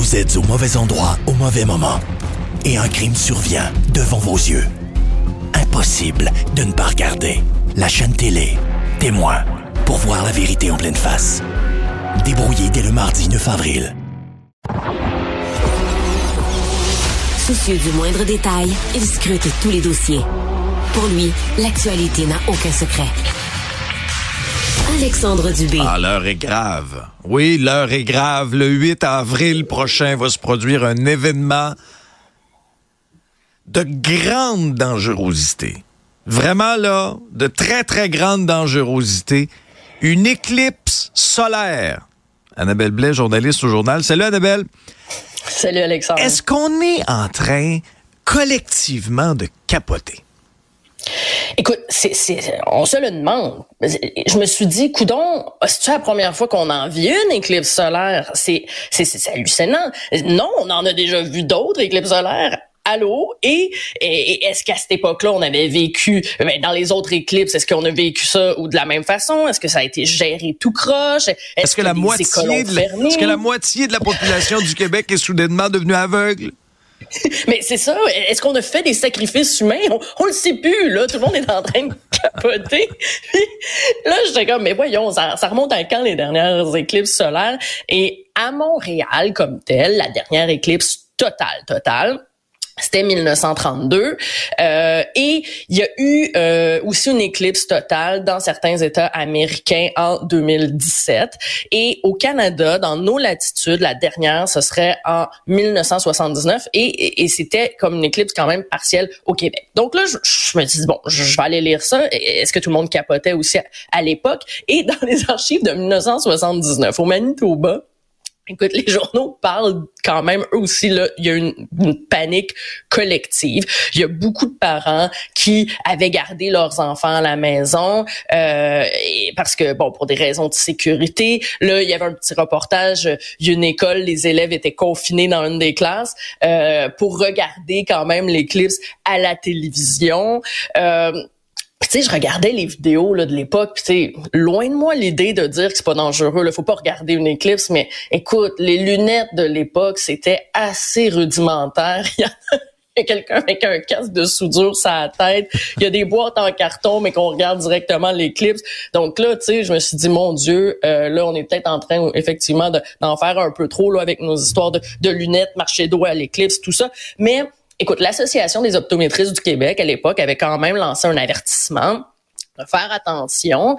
Vous êtes au mauvais endroit au mauvais moment. Et un crime survient devant vos yeux. Impossible de ne pas regarder. La chaîne télé, Témoin, pour voir la vérité en pleine face. Débrouillé dès le mardi 9 avril. Soucieux du moindre détail, il scrute tous les dossiers. Pour lui, l'actualité n'a aucun secret. Alexandre Dubé. Ah, l'heure est grave. Oui, l'heure est grave. Le 8 avril prochain va se produire un événement de grande dangerosité. Vraiment, là, de très, très grande dangerosité. Une éclipse solaire. Annabelle Blais, journaliste au journal. Salut, Annabelle. Salut, Alexandre. Est-ce qu'on est en train, collectivement, de capoter? Écoute, on se le demande. Je me suis dit, coudon, c'est-tu la première fois qu'on en vit une éclipse solaire? C'est hallucinant. Non, on en a déjà vu d'autres éclipses solaires. Allô? Et est-ce qu'à cette époque-là, on avait vécu, dans les autres éclipses, est-ce qu'on a vécu ça ou de la même façon? Est-ce que ça a été géré tout croche? Est-ce que la moitié de la population du Québec est soudainement devenue aveugle? Mais c'est ça. Est-ce qu'on a fait des sacrifices humains? On le sait plus, là. Tout le monde est en train de capoter. Puis, là, j'étais comme, mais voyons, ça remonte à quand les dernières éclipses solaires? Et à Montréal, comme telle, la dernière éclipse totale, c'était 1932. Et il y a eu aussi une éclipse totale dans certains États américains en 2017. Et au Canada, dans nos latitudes, la dernière, ce serait en 1979. Et c'était comme une éclipse quand même partielle au Québec. Donc là, je me dis, bon, je vais aller lire ça. Est-ce que tout le monde capotait aussi à l'époque? Et dans les archives de 1979, au Manitoba, écoute, les journaux parlent quand même, eux aussi, là, il y a une panique collective. Il y a beaucoup de parents qui avaient gardé leurs enfants à la maison parce que, bon, pour des raisons de sécurité. Là, il y avait un petit reportage, il y a une école, les élèves étaient confinés dans une des classes pour regarder quand même l'éclipse à la télévision. Tu sais, je regardais les vidéos là de l'époque, tu sais, loin de moi l'idée de dire que c'est pas dangereux, là, faut pas regarder une éclipse, mais écoute, les lunettes de l'époque, c'était assez rudimentaire. Il y a quelqu'un avec un casque de soudure sur la tête, il y a des boîtes en carton, mais qu'on regarde directement l'éclipse. Donc là, tu sais, je me suis dit, mon Dieu, là, on est peut-être en train, effectivement, d'en faire un peu trop là avec nos histoires de lunettes, marché d'eau à l'éclipse, tout ça. Mais écoute, l'Association des optométristes du Québec, à l'époque, avait quand même lancé un avertissement de faire attention.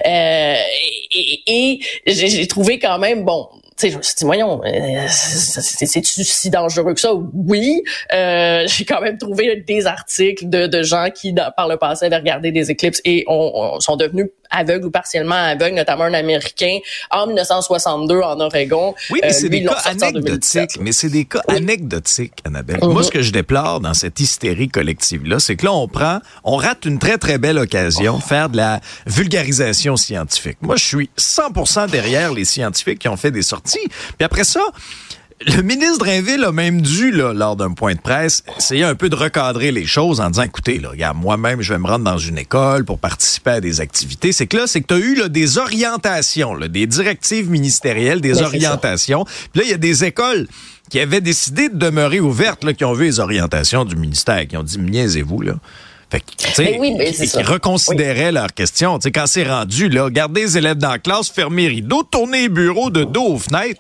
Et j'ai trouvé quand même, bon, tu sais, je me suis dit, voyons, c'est-tu si dangereux que ça? Oui. J'ai quand même trouvé des articles de gens qui, par le passé, avaient regardé des éclipses et sont devenus aveugles ou partiellement aveugles, notamment un Américain en 1962 en Oregon. Oui, mais c'est des cas anecdotiques. Mais c'est des cas anecdotiques, Annabelle. Moi, ce que je déplore dans cette hystérie collective-là, c'est que là, on rate une très, très belle occasion de faire de la vulgarisation scientifique. Moi, je suis 100% derrière les scientifiques qui ont fait des sorties. Puis après ça, le ministre Drainville a même dû, là, lors d'un point de presse, essayer un peu de recadrer les choses en disant, écoutez, là, regarde, moi-même, je vais me rendre dans une école pour participer à des activités. C'est que tu as eu là, des orientations, là, des directives ministérielles, des orientations. Puis là, il y a des écoles qui avaient décidé de demeurer ouvertes, là, qui ont vu les orientations du ministère, qui ont dit, niaisez-vous, là. Fait que, tu sais, ils reconsidéraient leurs questions. Tu sais, quand c'est rendu, là, garder les élèves dans la classe, fermer les rideaux, tourner les bureaux de dos aux fenêtres.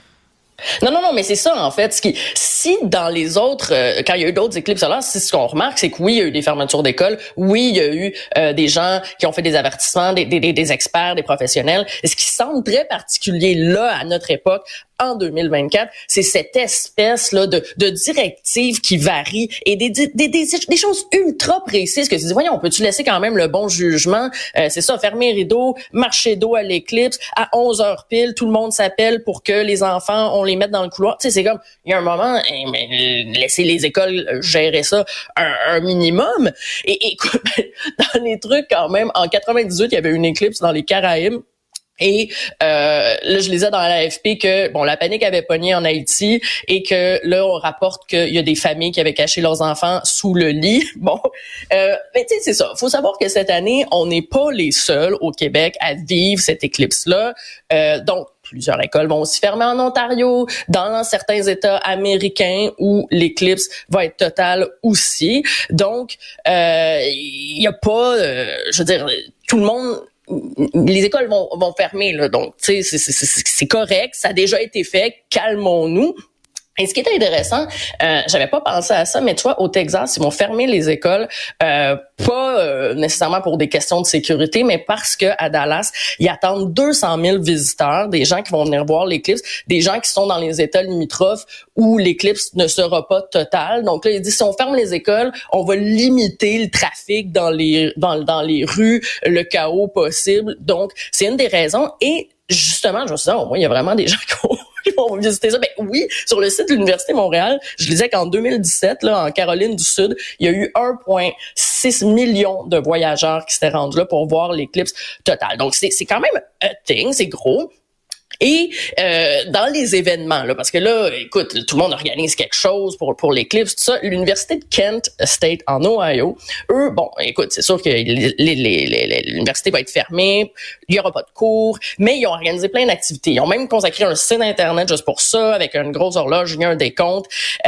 Non, mais c'est ça, en fait. Si dans les autres, quand il y a eu d'autres éclipses solaires, c'est ce qu'on remarque, c'est que oui, il y a eu des fermetures d'écoles, oui, il y a eu des gens qui ont fait des avertissements, des experts, des professionnels. Et ce qui semble très particulier là, à notre époque, en 2024, c'est cette espèce là de directive qui varie et des choses ultra précises que tu dis, voyons, peut-tu laisser quand même le bon jugement? C'est ça, fermer rideau, marcher d'eau à l'éclipse, à 11h pile, tout le monde s'appelle pour que les enfants, on les mette dans le couloir. Tu sais, c'est comme, il y a un moment, laisser les écoles gérer ça un minimum. Et écoute, dans les trucs quand même, en 98, il y avait une éclipse dans les Caraïbes. Et là, je lisais dans l'AFP que bon, la panique avait pogné en Haïti et que là, on rapporte qu'il y a des familles qui avaient caché leurs enfants sous le lit. Bon, mais tu sais, c'est ça. Faut savoir que cette année, on n'est pas les seuls au Québec à vivre cette éclipse-là. Donc, Plusieurs écoles vont aussi fermer en Ontario, dans certains États américains où l'éclipse va être totale aussi. Donc, il y a pas, je veux dire, tout le monde, les écoles vont fermer, là. Donc, tu sais, c'est correct, ça a déjà été fait, calmons-nous. Et ce qui est intéressant, j'avais pas pensé à ça, mais tu vois, au Texas, ils vont fermer les écoles, pas nécessairement pour des questions de sécurité, mais parce que à Dallas, ils attendent 200 000 visiteurs, des gens qui vont venir voir l'éclipse, des gens qui sont dans les États limitrophes où l'éclipse ne sera pas totale. Donc là, il dit, si on ferme les écoles, on va limiter le trafic dans les rues, le chaos possible. Donc, c'est une des raisons. Et justement, je me suis dit, au moins, il y a vraiment des gens qui vont visiter ça. Ben oui, sur le site de l'Université de Montréal, je disais qu'en 2017, là, en Caroline du Sud, il y a eu 1,6 million de voyageurs qui s'étaient rendus là pour voir l'éclipse totale. Donc, c'est quand même un thing, c'est gros. Et dans les événements, là, parce que là, écoute, tout le monde organise quelque chose pour l'éclipse, tout ça. L'Université de Kent State en Ohio, eux, bon, écoute, c'est sûr que l'université va être fermée, il y aura pas de cours, mais ils ont organisé plein d'activités. Ils ont même consacré un site internet juste pour ça, avec une grosse horloge, il y a un décompte.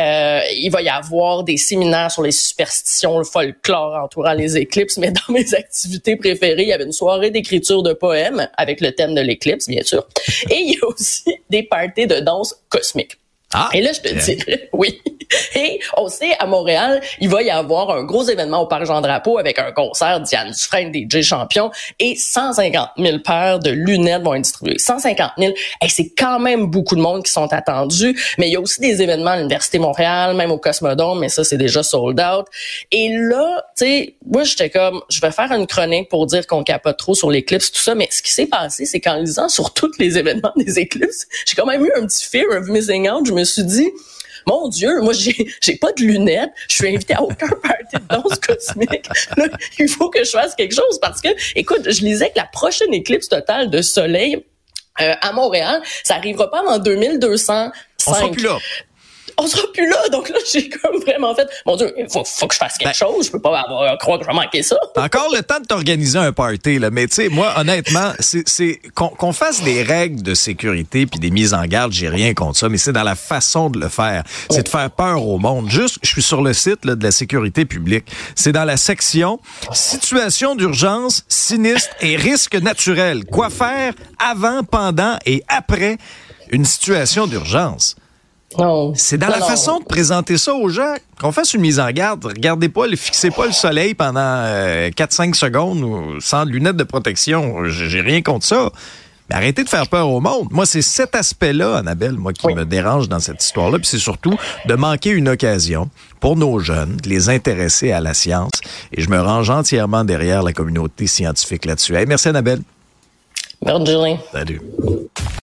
Il va y avoir des séminaires sur les superstitions, le folklore entourant les éclipses, mais dans mes activités préférées, il y avait une soirée d'écriture de poèmes avec le thème de l'éclipse, bien sûr. Et il y a aussi des parties de danse cosmique. Ah, et là, je te dirais, oui. Et on sait, à Montréal, il va y avoir un gros événement au Parc Jean-Drapeau avec un concert d'Diane Dufresne, DJ Champion, et 150 000 paires de lunettes vont être distribuées. 150 000, c'est quand même beaucoup de monde qui sont attendus, mais il y a aussi des événements à l'Université Montréal, même au Cosmodome, mais ça, c'est déjà sold out. Et là, tu sais, moi, j'étais comme, je vais faire une chronique pour dire qu'on capote trop sur l'éclipse, tout ça, mais ce qui s'est passé, c'est qu'en lisant sur tous les événements des éclipses, j'ai quand même eu un petit fear of missing out. Je me suis dit, mon Dieu, moi, j'ai pas de lunettes, je suis invitée à aucun party de danse cosmique. Là, il faut que je fasse quelque chose parce que, écoute, je lisais que la prochaine éclipse totale de soleil à Montréal, ça arrivera pas avant 2205. On sera plus là. On sera plus là. Donc là, j'ai comme vraiment fait, mon Dieu, il faut que je fasse quelque chose. Je peux pas croire que je vais manquer ça. Encore le temps de t'organiser un party, là. Mais tu sais, moi, honnêtement, c'est qu'on fasse des règles de sécurité puis des mises en garde, j'ai rien contre ça, mais c'est dans la façon de le faire. C'est de faire peur au monde. Juste, je suis sur le site là, de la sécurité publique. C'est dans la section situation d'urgence, sinistre et risque naturel. Quoi faire avant, pendant et après une situation d'urgence? Non. C'est dans la façon de présenter ça aux gens. Qu'on fasse une mise en garde. Regardez pas, fixez pas le soleil pendant 4-5 secondes ou sans lunettes de protection. J'ai rien contre ça. Mais arrêtez de faire peur au monde. Moi, c'est cet aspect-là, Annabelle, moi, qui me dérange dans cette histoire-là. Puis c'est surtout de manquer une occasion pour nos jeunes, de les intéresser à la science. Et je me range entièrement derrière la communauté scientifique là-dessus. Hey, merci, Annabelle. Bonne journée. Salut.